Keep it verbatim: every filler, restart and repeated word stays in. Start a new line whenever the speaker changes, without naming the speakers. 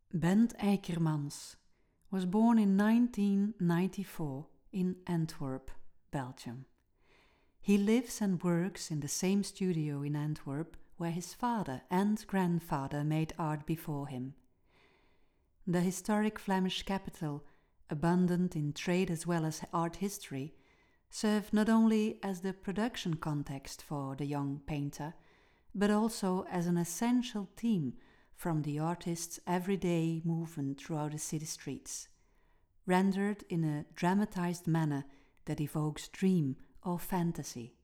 Bent Eikermans was born in nineteen ninety-four in Antwerp, Belgium. He lives and works in the same studio in Antwerp where his father and grandfather made art before him. The historic Flemish capital, abundant in trade as well as art history, served not only as the production context for the young painter, but also as an essential theme from the artist's everyday movement throughout the city streets, rendered in a dramatized manner that evokes dream or fantasy.